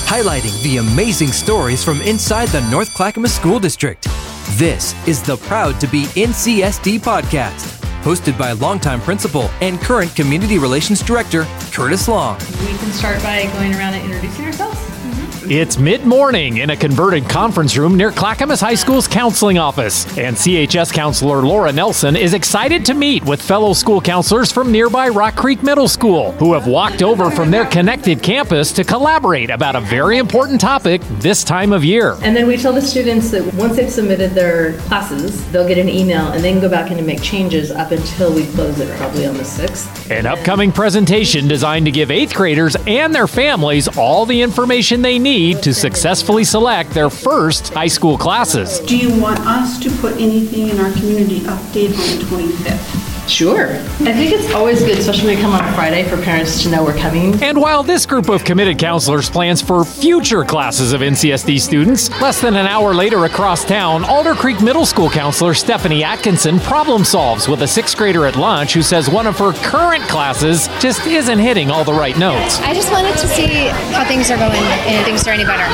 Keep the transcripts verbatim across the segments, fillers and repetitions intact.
highlighting the amazing stories from inside the North Clackamas School District. This is the Proud to be N C S D podcast, hosted by longtime principal and current community relations director, Curtis Long. We can start by going around and introducing ourselves. It's mid-morning in a converted conference room near Clackamas High School's counseling office, and C H S counselor Laura Nelson is excited to meet with fellow school counselors from nearby Rock Creek Middle School, who have walked over from their connected campus to collaborate about a very important topic this time of year. And then we tell the students that once they've submitted their classes, they'll get an email and they can go back in and make changes up until we close it, probably on the sixth. An upcoming presentation designed to give eighth graders and their families all the information they need to successfully select their first high school classes. Do you want us to put anything in our community update on the twenty-fifth? Sure. I think it's always good, especially when we come on a Friday, for parents to know we're coming. And while this group of committed counselors plans for future classes of N C S D students, less than an hour later across town, Alder Creek Middle School counselor Stephanie Atkinson problem solves with a sixth grader at lunch who says one of her current classes just isn't hitting all the right notes. I just wanted to see how things are going and if things are any better.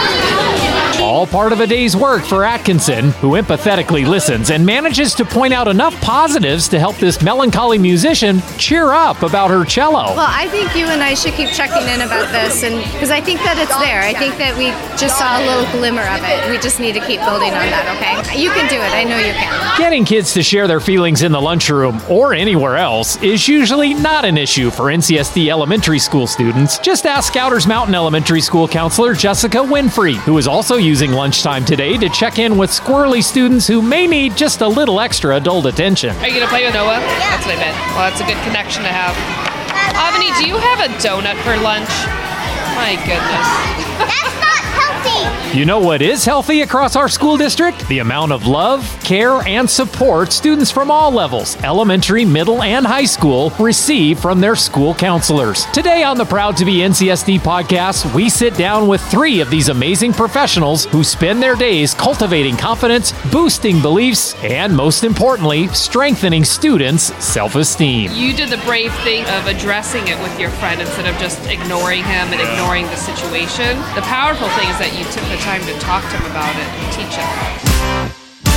All part of a day's work for Atkinson, who empathetically listens and manages to point out enough positives to help this melancholy musician cheer up about her cello. Well, I think you and I should keep checking in about this, and because I think that it's there. I think that we just saw a little glimmer of it. We just need to keep building on that, okay? You can do it. I know you can. Getting kids to share their feelings in the lunchroom or anywhere else is usually not an issue for N C S D elementary school students. Just ask Scouters Mountain Elementary School counselor Jessica Winfrey, who is also using lunchtime today to check in with squirrely students who may need just a little extra adult attention. Are you going to play with Noah? Yeah. That's what I meant. Well, that's a good connection to have. Avani, do you have a donut for lunch? My goodness. That's not healthy. You know what is healthy across our school district? The amount of love, care, and support students from all levels, elementary, middle, and high school, receive from their school counselors. Today on the Proud to be N C S D podcast, we sit down with three of these amazing professionals who spend their days cultivating confidence, boosting beliefs, and most importantly, strengthening students' self-esteem. You did the brave thing of addressing it with your friend instead of just ignoring him and ignoring the situation. The powerful thing is that you took the time to talk to him about it and teach him.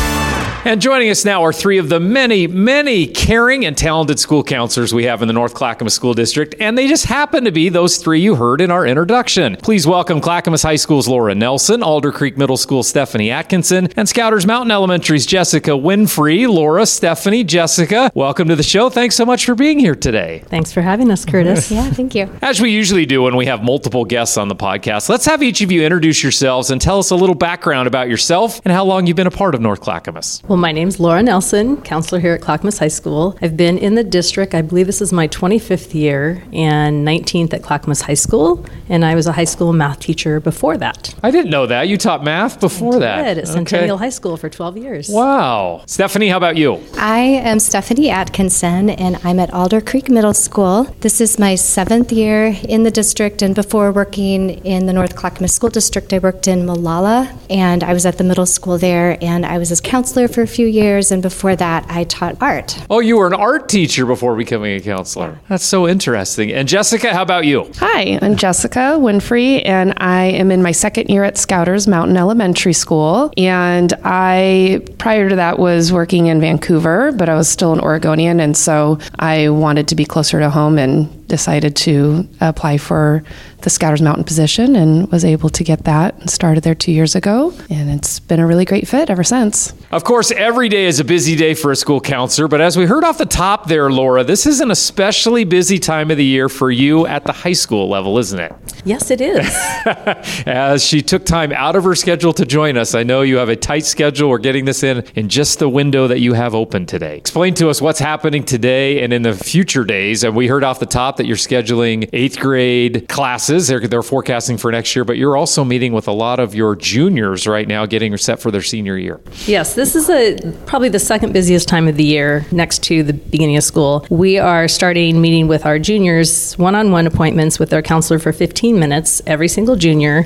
And joining us now are three of the many, many caring and talented school counselors we have in the North Clackamas School District, and they just happen to be those three you heard in our introduction. Please welcome Clackamas High School's Laura Nelson, Alder Creek Middle School Stephanie Atkinson, and Scouters Mountain Elementary's Jessica Winfrey. Laura, Stephanie, Jessica, welcome to the show. Thanks so much for being here today. Thanks for having us, Curtis. Yeah, thank you. As we usually do when we have multiple guests on the podcast, let's have each of you introduce yourselves and tell us a little background about yourself and how long you've been a part of North Clackamas. Well, my name's Laura Nelson, counselor here at Clackamas High School. I've been in the district, I believe this is my twenty-fifth year, and nineteenth at Clackamas High School, and I was a high school math teacher before that. I didn't know that. You taught math before I that. did at Centennial High School for twelve years. Wow. Stephanie, how about you? I am Stephanie Atkinson, and I'm at Alder Creek Middle School. This is my seventh year in the district, and before working in the North Clackamas School District, I worked in Molalla, and I was at the middle school there, and I was a counselor for a few years, and before that, I taught art. Oh, you were an art teacher before becoming a counselor. That's so interesting. And Jessica, how about you? Hi, I'm Jessica Winfrey, and I am in my second year at Scouters Mountain Elementary School. And I, prior to that, was working in Vancouver, but I was still an Oregonian, and so I wanted to be closer to home and decided to apply for the Scouters Mountain position and was able to get that and started there two years ago. And it's been a really great fit ever since. Of course, every day is a busy day for a school counselor, but as we heard off the top there, Laura, this is an especially busy time of the year for you at the high school level, isn't it? Yes, it is. As she took time out of her schedule to join us, I know you have a tight schedule. We're getting this in in just the window that you have open today. Explain to us what's happening today and in the future days. And we heard off the top that you're scheduling eighth grade classes. They're, they're forecasting for next year, but you're also meeting with a lot of your juniors right now, getting set for their senior year. Yes, this is a probably the second busiest time of the year next to the beginning of school. We are starting meeting with our juniors, one-on-one appointments with their counselor for fifteen minutes, every single junior,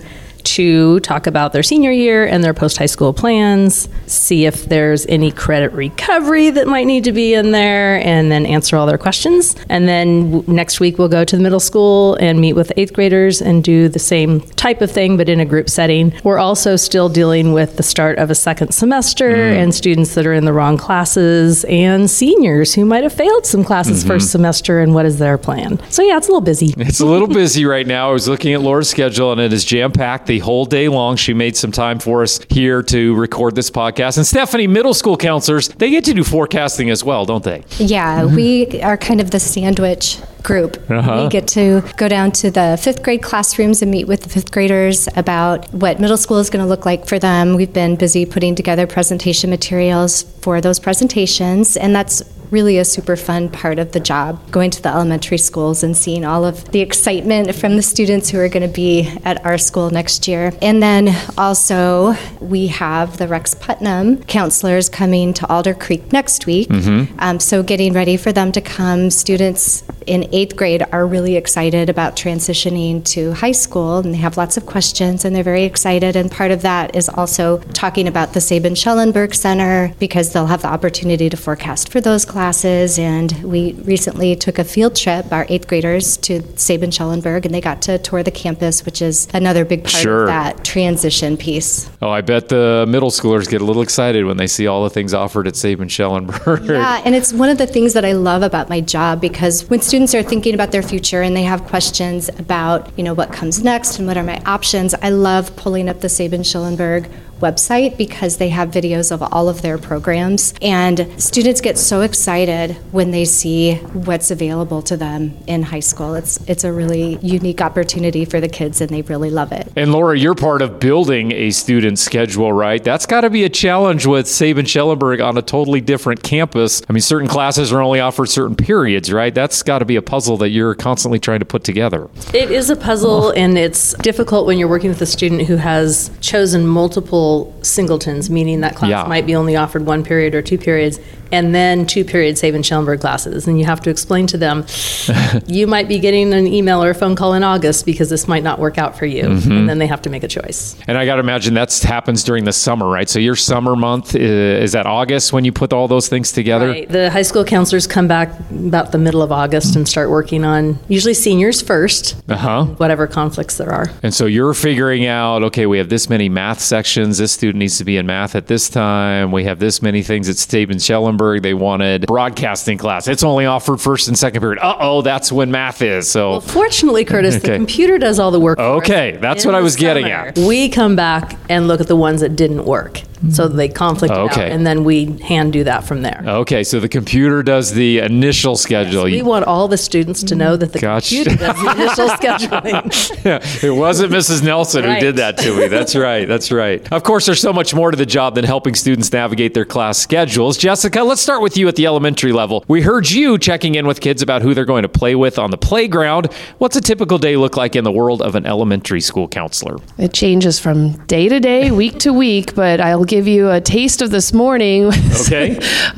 to talk about their senior year and their post-high school plans, see if there's any credit recovery that might need to be in there, and then answer all their questions. And then next week we'll go to the middle school and meet with eighth graders and do the same type of thing, but in a group setting. We're also still dealing with the start of a second semester mm. and students that are in the wrong classes and seniors who might have failed some classes mm-hmm. first semester, and what is their plan. So yeah, it's a little busy. It's a little busy right now. I was looking at Laura's schedule and it is jam-packed the whole day long. She made some time for us here to record this podcast. And Stephanie, middle school counselors, they get to do forecasting as well, don't they? Yeah, we are kind of the sandwich group. Uh-huh. We get to go down to the fifth grade classrooms and meet with the fifth graders about what middle school is going to look like for them. We've been busy putting together presentation materials for those presentations, and that's really a super fun part of the job, going to the elementary schools and seeing all of the excitement from the students who are going to be at our school next year. And then also we have the Rex Putnam counselors coming to Alder Creek next week. Mm-hmm. Um, so getting ready for them to come. Students in eighth grade are really excited about transitioning to high school, and they have lots of questions and they're very excited. And part of that is also talking about the Sabin Schellenberg Center, because they'll have the opportunity to forecast for those classes. Classes, and we recently took a field trip, our eighth graders, to Sabin Schellenberg, and they got to tour the campus, which is another big part sure. of that transition piece. Oh, I bet the middle schoolers get a little excited when they see all the things offered at Sabin Schellenberg. Yeah, and it's one of the things that I love about my job, because when students are thinking about their future and they have questions about, you know, what comes next and what are my options, I love pulling up the Sabin Schellenberg website, because they have videos of all of their programs, and students get so excited when they see what's available to them in high school. It's it's a really unique opportunity for the kids, and they really love it. And Laura, you're part of building a student schedule, right? That's got to be a challenge with Sabin Schellenberg on a totally different campus. I mean, certain classes are only offered certain periods, right? That's got to be a puzzle that you're constantly trying to put together. It is a puzzle, and it's difficult when you're working with a student who has chosen multiple singletons, meaning that class yeah. might be only offered one period or two periods, and then two period Sabin Schellenberg classes. And you have to explain to them, you might be getting an email or a phone call in August because this might not work out for you. Mm-hmm. And then they have to make a choice. And I got to imagine that happens during the summer, right? So your summer month, is that August when you put all those things together? Right. The high school counselors come back about the middle of August and start working on usually seniors first, uh-huh. whatever conflicts there are. And so you're figuring out, okay, we have this many math sections. This student needs to be in math at this time. We have this many things at Sabin Schellenberg. They wanted broadcasting class. It's only offered first and second period. Uh-oh, that's when math is. So, well, fortunately, Curtis, okay. the computer does all the work for us. Okay, that's what I was getting at. We come back and look at the ones that didn't work. So they conflict okay. out, and then we hand do that from there. Okay, so the computer does the initial schedule. Yes, we want all the students to know that the gotcha. computer does the initial scheduling. Yeah, it wasn't Missus Nelson right. who did that to me. That's right, that's right. Of course, there's so much more to the job than helping students navigate their class schedules. Jessica, let's start with you at the elementary level. We heard you checking in with kids about who they're going to play with on the playground. What's a typical day look like in the world of an elementary school counselor? It changes from day to day, week to week, but I'll give you a taste of this morning. Okay.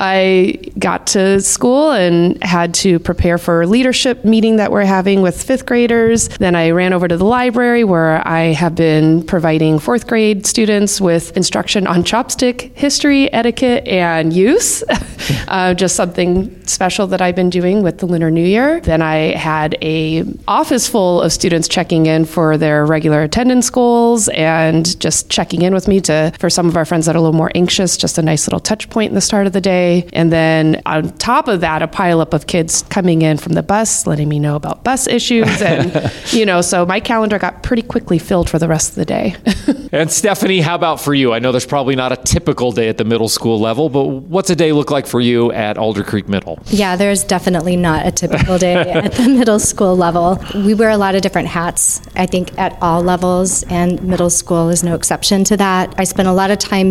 I got to school and had to prepare for a leadership meeting that we're having with fifth graders. Then I ran over to the library, where I have been providing fourth grade students with instruction on chopstick history, etiquette, and use. uh, just something special that I've been doing with the Lunar New Year. Then I had a office full of students checking in for their regular attendance goals and just checking in with me to for some of our friends that are a little more anxious, just a nice little touch point in the start of the day. And then on top of that, a pileup of kids coming in from the bus, letting me know about bus issues. And, you know, so my calendar got pretty quickly filled for the rest of the day. And Stephanie, how about for you? I know there's probably not a typical day at the middle school level, but what's a day look like for you at Alder Creek Middle? Yeah, there's definitely not a typical day at the middle school level. We wear a lot of different hats, I think, at all levels, and middle school is no exception to that. I spend a lot of time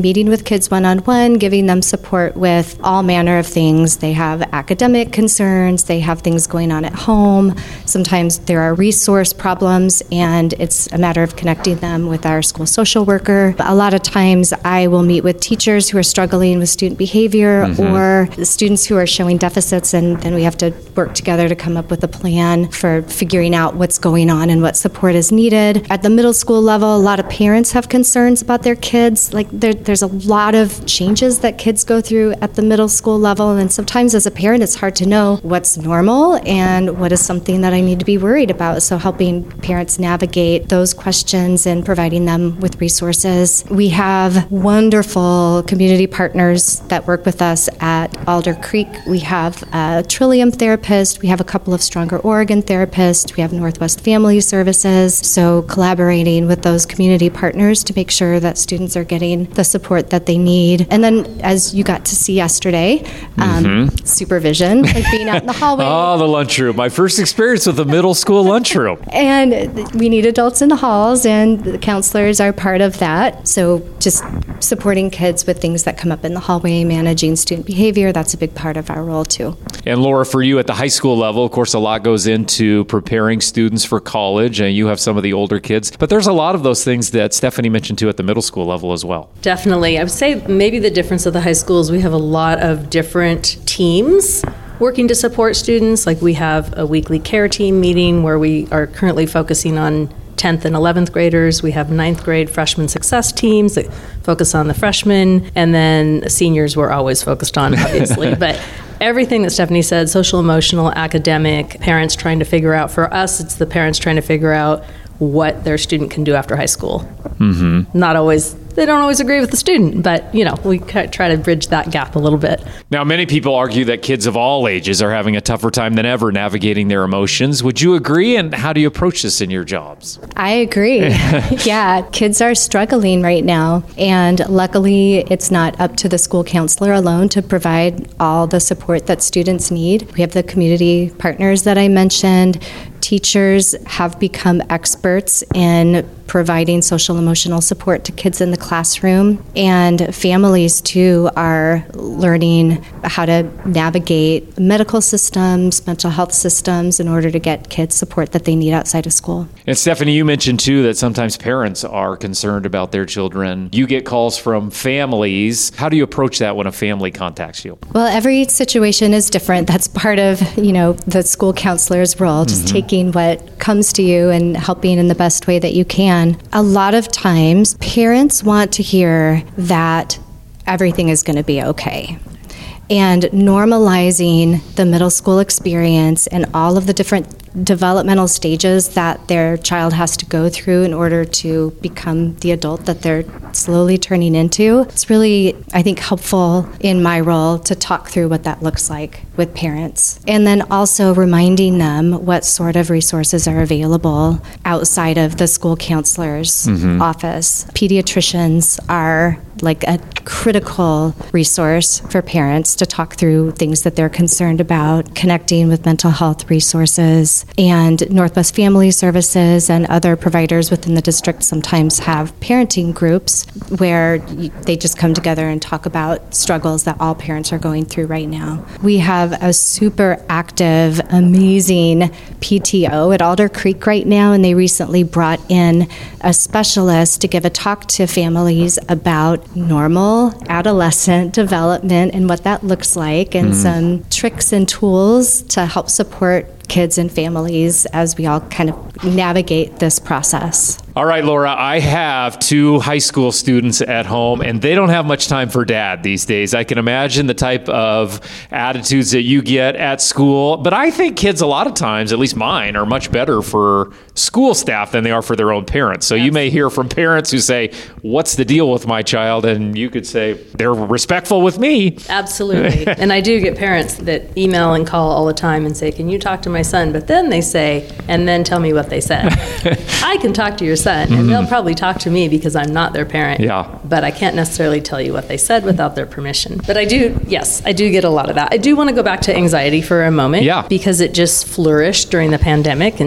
meeting with kids one-on-one, giving them support with all manner of things. They have academic concerns, they have things going on at home. Sometimes there are resource problems, and it's a matter of connecting them with our school social worker. A lot of times I will meet with teachers who are struggling with student behavior mm-hmm. or students who are showing deficits, and then we have to work together to come up with a plan for figuring out what's going on and what support is needed. At the middle school level, a lot of parents have concerns about their kids. Like there, there's a lot of changes that kids go through at the middle school level, and sometimes as a parent it's hard to know what's normal and what is something that I need to be worried about. So helping parents navigate those questions and providing them with resources. We have wonderful community partners that work with us at Alder Creek. We have a Trillium therapist. We have a couple of Stronger Oregon therapists. We have Northwest Family Services. So collaborating with those community partners to make sure that students are getting the support that they need. And then, as you got to see yesterday, um, mm-hmm. supervision, like being out in the hallway. Oh, the lunchroom. My first experience with the middle school lunchroom. And we need adults in the halls, and the counselors are part of that. So just supporting kids with things that come up in the hallway, managing student behavior, that's a big part of our role too. And Laura, for you at the high school level, of course, a lot goes into preparing students for college, and you have some of the older kids, but there's a lot of those things that Stephanie mentioned too at the middle school level as well. Definitely. I would say maybe the difference of the high schools, we have a lot of different teams working to support students. Like we have a weekly care team meeting where we are currently focusing on tenth and eleventh graders. We have ninth grade freshman success teams that focus on the freshmen, and then seniors we're always focused on, obviously. But everything that Stephanie said, social, emotional, academic, parents trying to figure out, for us, it's the parents trying to figure out what their student can do after high school. Mm-hmm. Not always, they don't always agree with the student, but, you know, we try to bridge that gap a little bit. Now, many people argue that kids of all ages are having a tougher time than ever navigating their emotions. Would you agree? And how do you approach this in your jobs? I agree. Yeah, kids are struggling right now. And luckily, it's not up to the school counselor alone to provide all the support that students need. We have the community partners that I mentioned. Teachers have become experts in providing social emotional support to kids in the classroom, and families too are learning how to navigate medical systems, mental health systems in order to get kids support that they need outside of school. And Stephanie, you mentioned too that sometimes parents are concerned about their children. You get calls from families. How do you approach that when a family contacts you? Well, every situation is different. That's part of, you know, the school counselor's role, just mm-hmm. taking what comes to you and helping in the best way that you can. A lot of times, parents want to hear that everything is going to be okay. And normalizing the middle school experience and all of the different developmental stages that their child has to go through in order to become the adult that they're slowly turning into. It's really, I think, helpful in my role to talk through what that looks like with parents. And then also reminding them what sort of resources are available outside of the school counselor's mm-hmm. office. Pediatricians are like a critical resource for parents to talk through things that they're concerned about, connecting with mental health resources. And Northwest Family Services and other providers within the district sometimes have parenting groups where they just come together and talk about struggles that all parents are going through right now. We have a super active, amazing P T O at Alder Creek right now, and they recently brought in a specialist to give a talk to families about normal adolescent development and what that looks like, and mm-hmm. some tricks and tools to help support kids and families as we all kind of navigate this process. All right, Laura, I have two high school students at home, and they don't have much time for dad these days. I can imagine the type of attitudes that you get at school, but I think kids a lot of times, at least mine, are much better for school staff than they are for their own parents. So yes. You may hear from parents who say, what's the deal with my child? And you could say, they're respectful with me. Absolutely. And I do get parents that email and call all the time and say, can you talk to my son? But then they say, and then tell me what they said. I can talk to your son, and mm-hmm. they'll probably talk to me because I'm not their parent. Yeah. But I can't necessarily tell you what they said without their permission. But I do, yes, I do get a lot of that. I do want to go back to anxiety for a moment. Yeah. Because it just flourished during the pandemic, and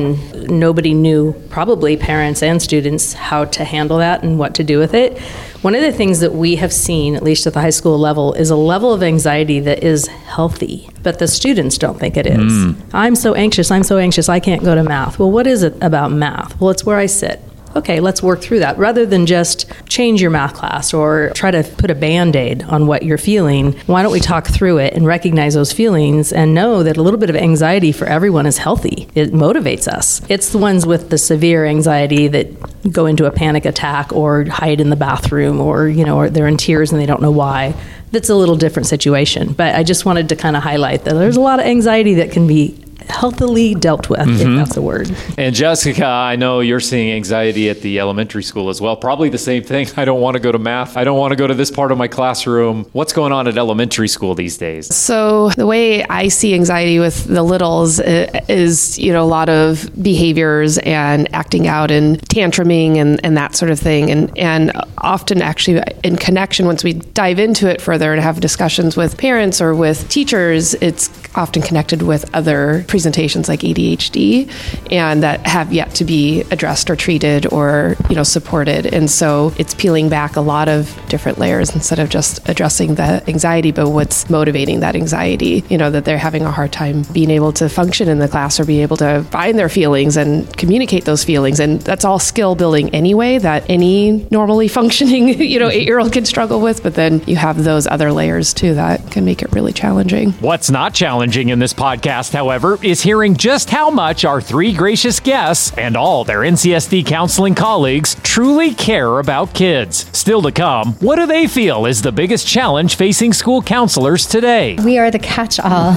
nobody knew, probably parents and students, how to handle that and what to do with it. One of the things that we have seen, at least at the high school level, is a level of anxiety that is healthy, but the students don't think it is. Mm. I'm so anxious, I'm so anxious, I can't go to math. Well, what is it about math? Well, it's where I sit. Okay, let's work through that. Rather than just change your math class or try to put a Band-Aid on what you're feeling, why don't we talk through it and recognize those feelings and know that a little bit of anxiety for everyone is healthy. It motivates us. It's the ones with the severe anxiety that go into a panic attack or hide in the bathroom or, you know, or they're in tears and they don't know why. That's a little different situation. But I just wanted to kind of highlight that there's a lot of anxiety that can be healthily dealt with, mm-hmm. if that's the word. And Jessica, I know you're seeing anxiety at the elementary school as well. Probably the same thing. I don't want to go to math. I don't want to go to this part of my classroom. What's going on at elementary school these days? So the way I see anxiety with the littles is, you know, a lot of behaviors and acting out and tantruming and, and that sort of thing. And, and often actually in connection, once we dive into it further and have discussions with parents or with teachers, it's often connected with other presentations like A D H D and that have yet to be addressed or treated or, you know, supported. And so it's peeling back a lot of different layers instead of just addressing the anxiety, but what's motivating that anxiety, you know, that they're having a hard time being able to function in the class or be able to find their feelings and communicate those feelings. And that's all skill building anyway that any normally functioning, you know, eight-year-old can struggle with. But then you have those other layers too that can make it really challenging. What's not challenging in this podcast, however, is hearing just how much our three gracious guests and all their N C S D counseling colleagues truly care about kids. Still to come, what do they feel is the biggest challenge facing school counselors today? We are the catch-all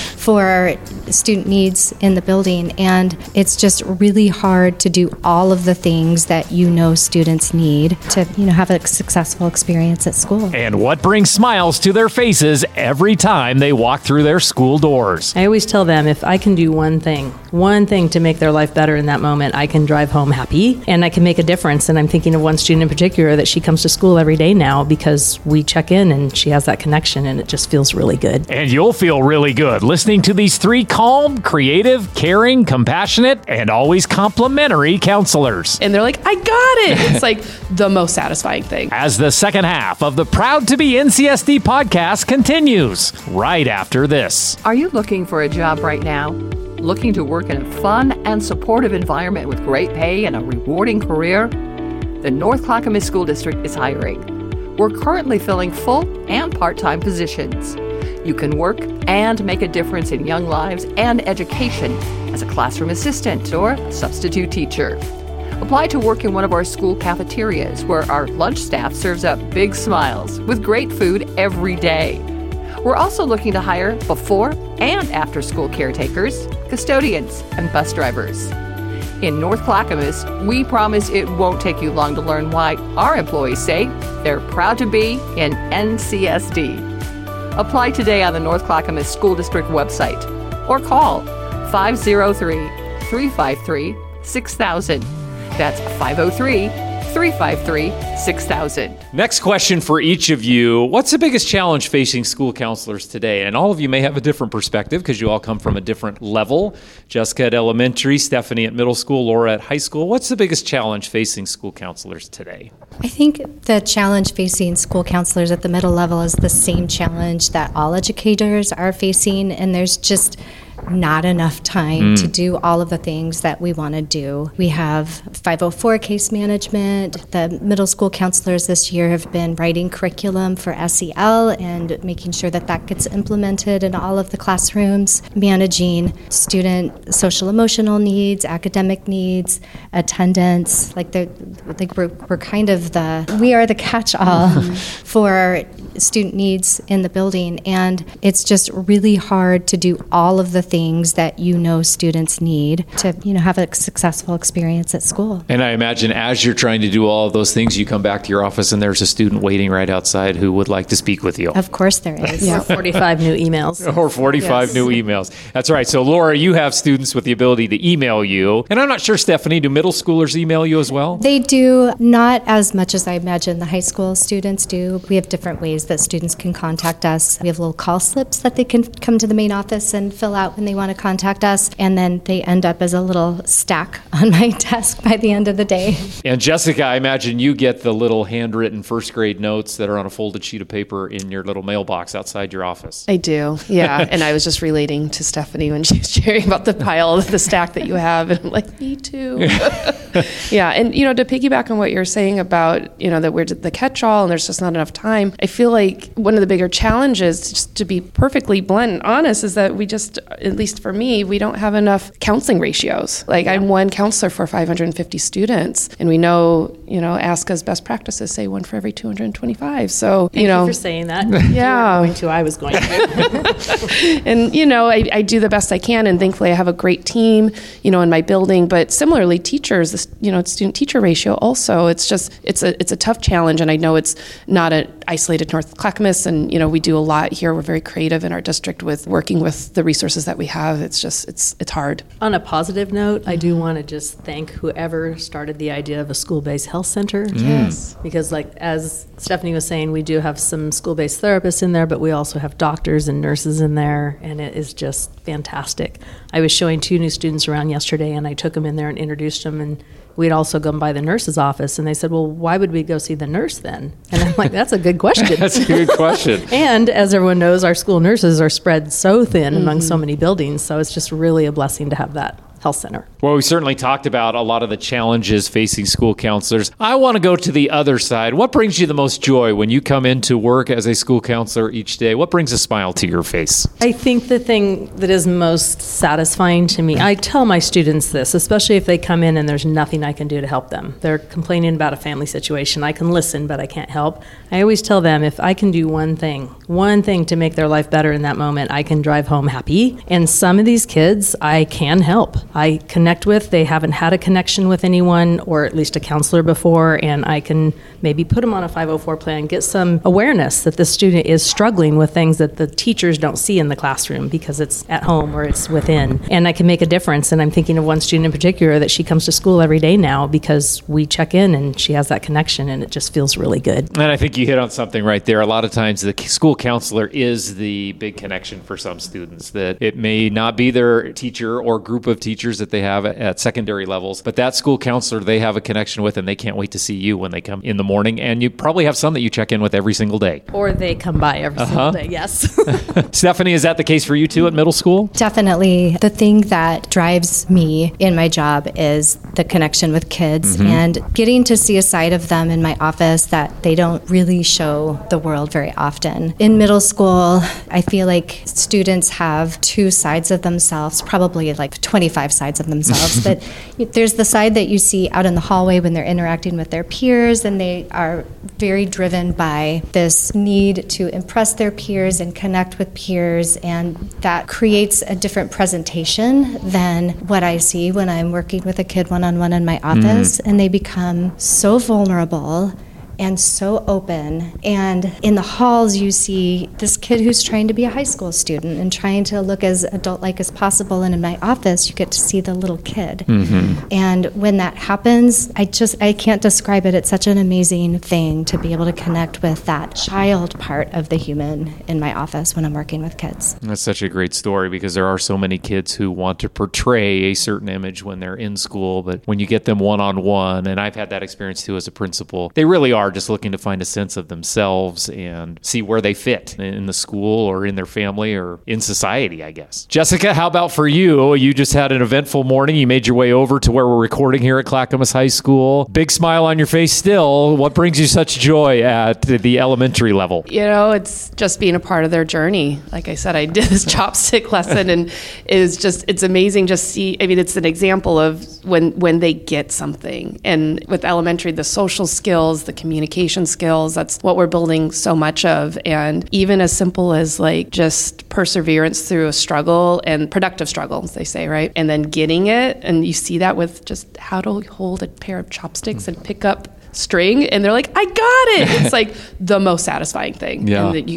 for student needs in the building, and it's just really hard to do all of the things that you know students need to, you know, have a successful experience at school. And what brings smiles to their faces every time they walk through their school doors? I always tell them, if I can do one thing, one thing to make their life better in that moment, I can drive home happy and I can make a difference. And I'm thinking of one student in particular that she comes to school every day now because we check in and she has that connection and it just feels really good. And you'll feel really good listening to these three calm, creative, caring, compassionate, and always complimentary counselors. And they're like, I got it. It's like the most satisfying thing. As the second half of the Proud to be N C S D podcast continues right after this. Are you looking for a job right now? Looking to work in a fun and supportive environment with great pay and a rewarding career? The North Clackamas School District is hiring. We're currently filling full and part-time positions. You can work and make a difference in young lives and education as a classroom assistant or substitute teacher. Apply to work in one of our school cafeterias where our lunch staff serves up big smiles with great food every day. We're also looking to hire before and after school caretakers, custodians, and bus drivers. In North Clackamas, we promise it won't take you long to learn why our employees say they're proud to be in N C S D. Apply today on the North Clackamas School District website or call five oh three, three five three, six thousand. That's five oh three, three five three, six thousand. Next question for each of you. What's the biggest challenge facing school counselors today? And all of you may have a different perspective because you all come from a different level. Jessica at elementary, Stephanie at middle school, Laura at high school. What's the biggest challenge facing school counselors today? I think the challenge facing school counselors at the middle level is the same challenge that all educators are facing, and there's just not enough time mm. to do all of the things that we want to do. We have five oh four case management. The middle school counselors this year have been writing curriculum for S E L and making sure that that gets implemented in all of the classrooms, managing student social emotional needs, academic needs, attendance. Like they're, like we're, we're kind of the, we are the catch-all mm-hmm. for student needs in the building, and it's just really hard to do all of the things that you know students need to, you know, have a successful experience at school. And I imagine as you're trying to do all of those things, you come back to your office and there's a student waiting right outside who would like to speak with you. Of course there is. Or forty-five new emails. Or forty-five yes. new emails. That's right. So Laura, you have students with the ability to email you. And I'm not sure, Stephanie, do middle schoolers email you as well? They do, not as much as I imagine the high school students do. We have different ways ways that students can contact us. We have little call slips that they can come to the main office and fill out when they want to contact us, and then they end up as a little stack on my desk by the end of the day. And Jessica, I imagine you get the little handwritten first grade notes that are on a folded sheet of paper in your little mailbox outside your office. I do, yeah. And I was just relating to Stephanie when she was sharing about the pile, the stack that you have, and I'm like, me too. Yeah, and you know, to piggyback on what you're saying about, you know, that we're the catch-all and there's just not enough time, I feel like one of the bigger challenges, just to be perfectly blunt and honest, is that we just, at least for me, we don't have enough counseling ratios. Like, I'm one counselor for five hundred fifty students, and we know, you know, A S C A's best practices say one for every two hundred twenty-five. So, Thank you know. you for saying that. Yeah. You were going to, I was going to. And, you know, I, I do the best I can, and thankfully I have a great team, you know, in my building. But similarly, teachers, this, you know, student-teacher ratio also, it's just, it's a it's a tough challenge, and I know it's not an isolated North Clackamas, and, you know, we do a lot here. We're very creative in our district with working with the resources that we have. It's just, it's it's hard. On a positive note, I do want to just thank whoever started the idea of a school-based health center. Yes. Because, like, as Stephanie was saying, we do have some school-based therapists in there, but we also have doctors and nurses in there, and it is just fantastic. I was showing two new students around yesterday, and I took them in there and introduced them, and we'd also gone by the nurse's office, and they said, well, why would we go see the nurse then? And I'm like, that's a good question. That's a good question. And as everyone knows, our school nurses are spread so thin mm-hmm. among so many buildings, so it's just really a blessing to have that health center. Well, we certainly talked about a lot of the challenges facing school counselors. I want to go to the other side. What brings you the most joy when you come into work as a school counselor each day? What brings a smile to your face? I think the thing that is most satisfying to me, I tell my students this, especially if they come in and there's nothing I can do to help them. They're complaining about a family situation. I can listen, but I can't help. I always tell them, if I can do one thing, one thing to make their life better in that moment, I can drive home happy. And some of these kids, I can help. I connect with. They haven't had a connection with anyone, or at least a counselor before, and I can maybe put them on a five oh four plan, get some awareness that the student is struggling with things that the teachers don't see in the classroom because it's at home or it's within. And I can make a difference. And I'm thinking of one student in particular that she comes to school every day now because we check in and she has that connection, and it just feels really good. And I think you hit on something right there. A lot of times the school counselor is the big connection for some students, that it may not be their teacher or group of teachers that they have at secondary levels, but that school counselor they have a connection with, and they can't wait to see you when they come in the morning. And you probably have some that you check in with every single day. Or they come by every uh-huh. single day, yes. Stephanie, is that the case for you too at middle school? Definitely. The thing that drives me in my job is the connection with kids mm-hmm. and getting to see a side of them in my office that they don't really show the world very often. In middle school, I feel like students have two sides of themselves, probably like twenty-five sides of themselves, but there's the side that you see out in the hallway when they're interacting with their peers, and they are very driven by this need to impress their peers and connect with peers, and that creates a different presentation than what I see when I'm working with a kid one-on-one in my office, mm. and they become so vulnerable and so open. And in the halls, you see this kid who's trying to be a high school student and trying to look as adult-like as possible. And in my office, you get to see the little kid. Mm-hmm. And when that happens, I just, I can't describe it. It's such an amazing thing to be able to connect with that child part of the human in my office when I'm working with kids. That's such a great story, because there are so many kids who want to portray a certain image when they're in school, but when you get them one-on-one, and I've had that experience too as a principal, they really are just looking to find a sense of themselves and see where they fit in the school or in their family or in society, I guess. Jessica, how about for you? You just had an eventful morning. You made your way over to where we're recording here at Clackamas High School. Big smile on your face still. What brings you such joy at the elementary level? You know, it's just being a part of their journey. Like I said, I did this chopstick lesson, and it was just, it's amazing just see, I mean, it's an example of when, when they get something. And with elementary, the social skills, the community communication skills, that's what we're building so much of. And even as simple as like just perseverance through a struggle, and productive struggles, they say, right? And then getting it, and you see that with just how to hold a pair of chopsticks and pick up string, and they're like, I got it. It's like the most satisfying thing. Yeah. And that you just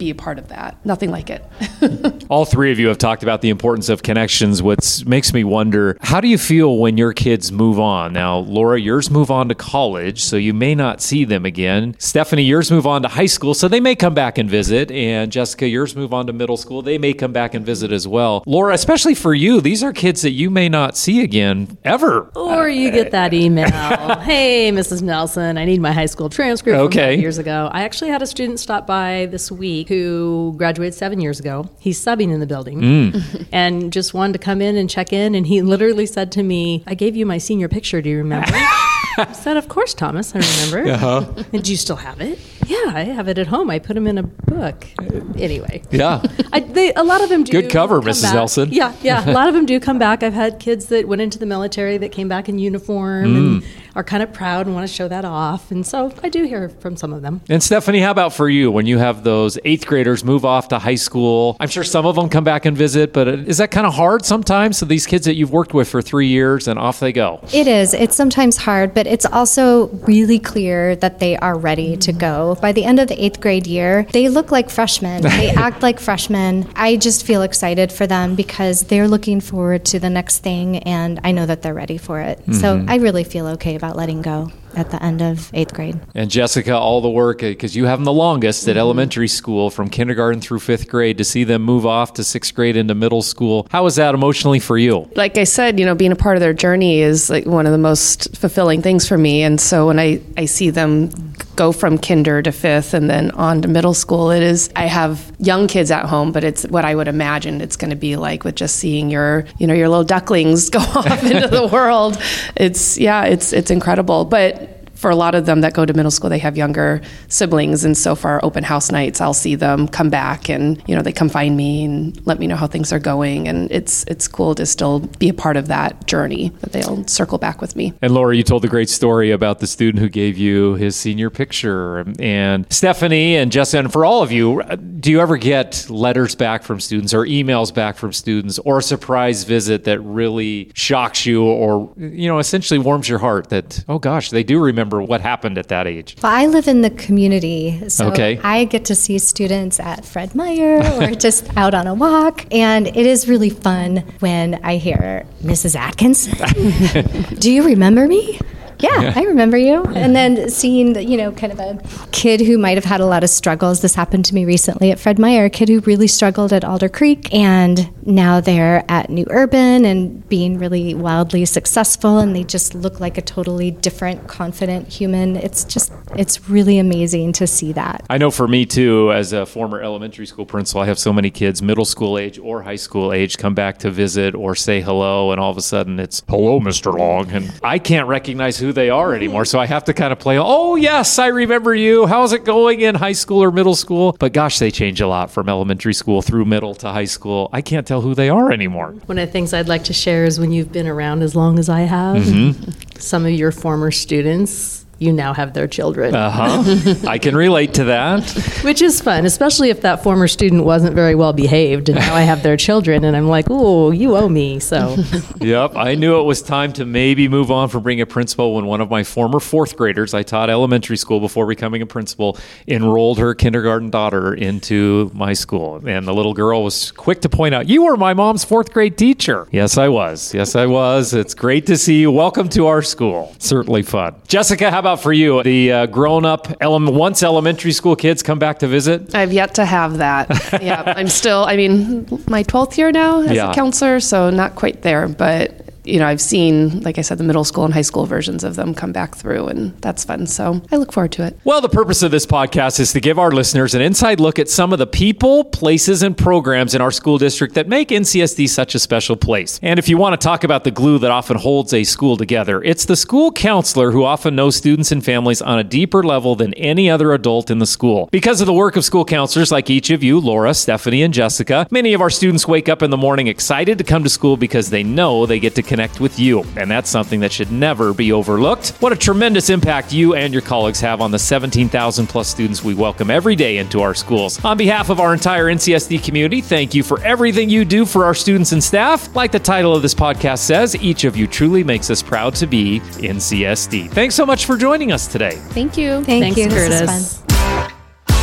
be a part of that. Nothing like it. All three of you have talked about the importance of connections, which makes me wonder, how do you feel when your kids move on? Now, Laura, yours move on to college, so you may not see them again. Stephanie, yours move on to high school, so they may come back and visit. And Jessica, yours move on to middle school. They may come back and visit as well. Laura, especially for you, these are kids that you may not see again ever. Or you get that email, hey, Missus Nelson, I need my high school transcript from Okay. five years ago. I actually had a student stop by this week who graduated seven years ago. He's subbing in the building Mm. and just wanted to come in and check in. And he literally said to me, I gave you my senior picture. Do you remember? I said, of course, Thomas, I remember. Uh-huh. And do you still have it? Yeah, I have it at home. I put them in a book. Anyway. Yeah. I, they, a lot of them do. Good cover, come Missus back. Nelson. Yeah, yeah. A lot of them do come back. I've had kids that went into the military that came back in uniform Mm. and are kind of proud and want to show that off. And so I do hear from some of them. And Stephanie, how about for you when you have those eighth graders move off to high school? I'm sure some of them come back and visit, but is that kind of hard sometimes? So these kids that you've worked with for three years and off they go. It is. It's sometimes hard, but it's also really clear that they are ready to go. By the end of the eighth grade year, they look like freshmen. They act like freshmen. I just feel excited for them because they're looking forward to the next thing, and I know that they're ready for it. Mm-hmm. So I really feel okay about letting go at the end of eighth grade. And Jessica, all the work, because you have them the longest at mm-hmm. elementary school from kindergarten through fifth grade, to see them move off to sixth grade into middle school. How was that emotionally for you? Like I said, you know, being a part of their journey is like one of the most fulfilling things for me. And so when I, I see them go from kinder to fifth and then on to middle school, it is, I have young kids at home, but it's what I would imagine it's going to be like with just seeing your, you know, your little ducklings go off into the world. It's, yeah, it's, it's incredible. But for a lot of them that go to middle school, they have younger siblings. And so for our open house nights, I'll see them come back and, you know, they come find me and let me know how things are going. And it's it's cool to still be a part of that journey, that they'll circle back with me. And Laura, you told a great story about the student who gave you his senior picture. And Stephanie and Jessica, and for all of you, do you ever get letters back from students or emails back from students or a surprise visit that really shocks you or, you know, essentially warms your heart that, oh gosh, they do remember what happened at that age? Well, I live in the community, so okay. I get to see students at Fred Meyer or just out on a walk, and it is really fun when I hear, Missus Atkinson, do you remember me? Yeah, yeah, I remember you. And then seeing, you know, kind of a kid who might have had a lot of struggles. This happened to me recently at Fred Meyer, a kid who really struggled at Alder Creek, and now they're at New Urban and being really wildly successful, and they just look like a totally different, confident human. It's just, it's really amazing to see that. I know for me, too, as a former elementary school principal, I have so many kids, middle school age or high school age, come back to visit or say hello, and all of a sudden it's, hello, Mister Long, and I can't recognize who they are anymore. So I have to kind of play, oh, yes, I remember you. How's it going in high school or middle school? But gosh, they change a lot from elementary school through middle to high school. I can't tell who they are anymore. One of the things I'd like to share is when you've been around as long as I have, mm-hmm. some of your former students, you now have their children. Uh-huh. I can relate to that. Which is fun, especially if that former student wasn't very well behaved, and now I have their children, and I'm like, oh, you owe me, so. Yep, I knew it was time to maybe move on from being a principal when one of my former fourth graders, I taught elementary school before becoming a principal, enrolled her kindergarten daughter into my school. And the little girl was quick to point out, you were my mom's fourth grade teacher. Yes, I was. Yes, I was. It's great to see you. Welcome to our school. Certainly fun. Jessica, how about for you? The uh, grown-up, ele- once elementary school kids come back to visit? I've yet to have that. Yeah, I'm still, I mean, my twelfth year now as yeah. a counselor, so not quite there, but you know, I've seen, like I said, the middle school and high school versions of them come back through, and that's fun. So I look forward to it. Well, the purpose of this podcast is to give our listeners an inside look at some of the people, places, and programs in our school district that make N C S D such a special place. And if you want to talk about the glue that often holds a school together, it's the school counselor who often knows students and families on a deeper level than any other adult in the school. Because of the work of school counselors like each of you, Laura, Stephanie, and Jessica, many of our students wake up in the morning excited to come to school because they know they get to connect with you, and that's something that should never be overlooked. What a tremendous impact you and your colleagues have on the seventeen thousand plus students we welcome every day into our schools. On behalf of our entire N C S D community, thank you for everything you do for our students and staff. Like the title of this podcast says, each of you truly makes us proud to be N C S D. Thanks so much for joining us today. Thank you. Thank Thanks, you. Curtis. This is fun.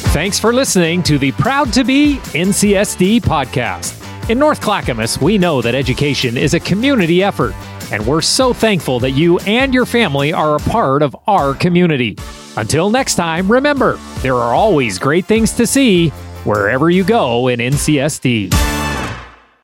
Thanks for listening to the Proud to Be N C S D podcast. In North Clackamas, we know that education is a community effort, and we're so thankful that you and your family are a part of our community. Until next time, remember, there are always great things to see wherever you go in N C S D.